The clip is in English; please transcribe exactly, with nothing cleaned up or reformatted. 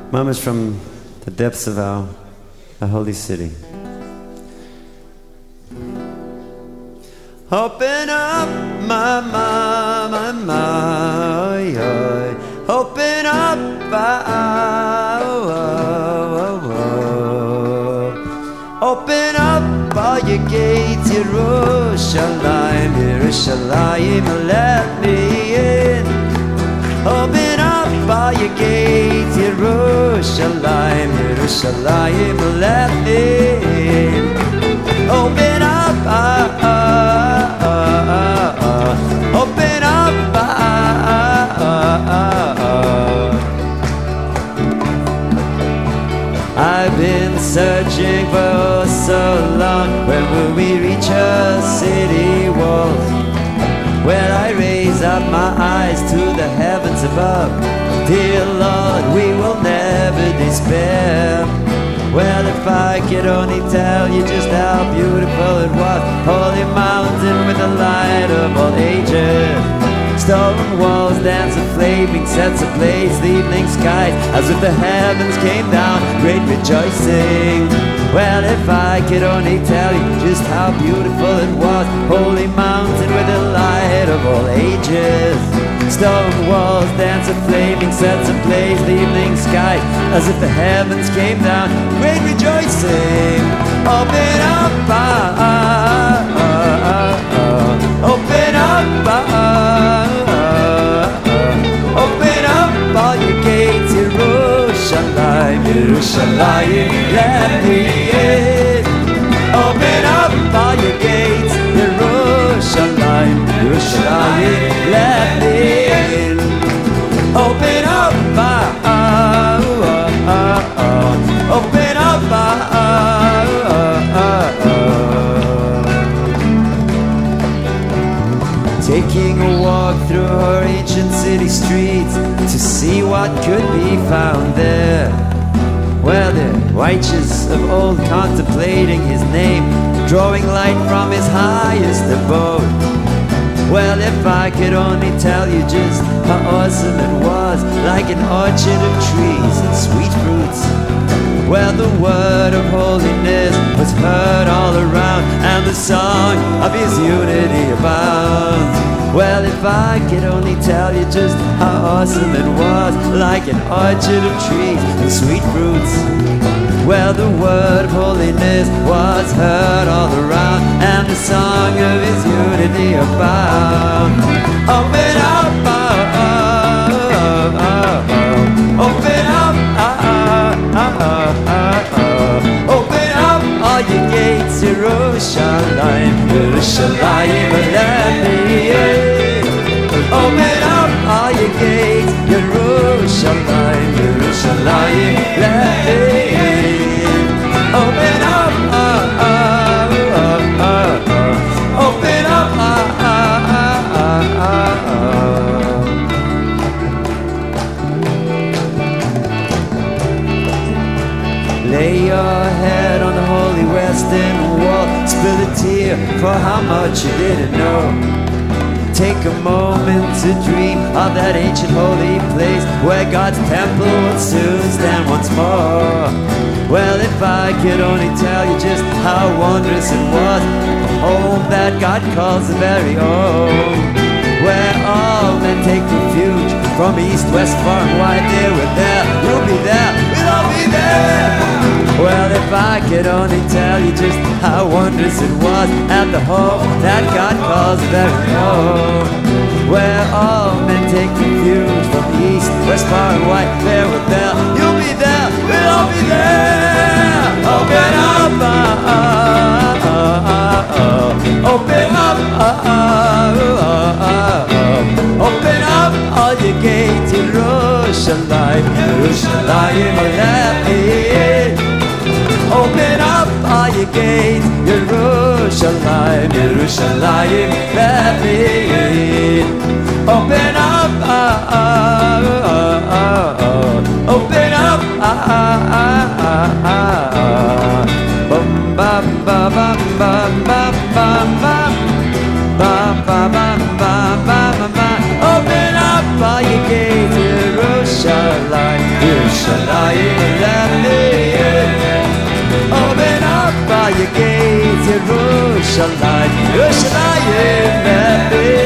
Moments from the depths of our, our holy city. Open up, my, my, my, my, open up, oh, oh, oh, oh. Open up all your gates, Yerushalayim, Yerushalayim, let me in. Open up all your gates, Yerushalayim, Yerushalayim, let me in. Open up, ah, ah, ah, ah, ah. Open up, ah, ah, ah, ah. I've been searching for so long. When will we reach her city walls? Well, I raise up my eyes to the heavens above. Dear Lord, we will never despair. Well, if I could only tell you just how beautiful it was. Holy mountain with the light of all ages. Stone walls dance and flaming sets ablaze the evening skies, as if the heavens came down, great rejoicing. Well, if I could only tell you just how beautiful it was. Holy mountain with the light of all ages. Stone walls dance and flaming sets ablaze the evening skies, as if the heavens came down, great rejoicing. Open up, ah, ah, ah, ah, ah. Open up, ah, ah, ah, ah. Open up all your gates, Yerushalayim, Yerushalayim, let me in. Open up all your gates, Yerushalayim, Yerushalayim, let me in. Open up, ah, ah, ah, ah, ah. Open up, ah, ah, ah, ah, ah. Taking a walk through her ancient city streets to see what could be found there. Well, the righteous of old contemplating his name, drawing light from his highest abode. Well, if I could only tell you just how awesome it was, like an orchard of trees and sweet fruits. Well, the word of holiness was heard all around, and the song of his unity abounds. Well, if I could only tell you just how awesome it was, like an orchard of trees and sweet fruits. Well, the word of holiness was heard all around, and the song of his unity abound. Open up, oh, oh, oh, oh. Open up, oh, oh, oh, oh, oh. Open up all your gates, Yerushalayim, Yerushalayim, let me in. Open up all your gates, Yerushalayim, Yerushalayim, let me in. Open up, oh, oh, oh, oh, oh. Open up, oh, oh, oh, oh, oh. Lay your head on the holy western wall, spill a tear for how much you didn't know. Take a moment to dream of that ancient holy place where God's temple will soon stand once more. Well, if I could only tell you just how wondrous it was, a home that God calls the very own, where all men take refuge from east, west, far and wide. There, we're there, you'll be there, we'll all be there. Well, if I could only tell you just how wondrous it was at the home that God calls very own, where all men take refuge from east, west, far and wide. There, we're there, you'll be there, we'll all be there. Open up, oh, oh, oh, oh, oh. Open up, oh, oh, oh, oh, oh. Open up all your gates, Yerushalayim, Yerushalayim, let me in. Open up all your gates, Yerushalayim, Yerushalayim, let me in. Open up, oh, oh, oh, oh, oh. Open up, oh, oh, oh, oh, oh. Bum, bum, bum, bum, bum, bum, bum, bum. Bum, bum, bum, bum, bum, bum. Open up all your gates, Yerushalayim. Yerushalayim, let me in. Open up all your gates, Yerushalayim, Yerushalayim, let me in.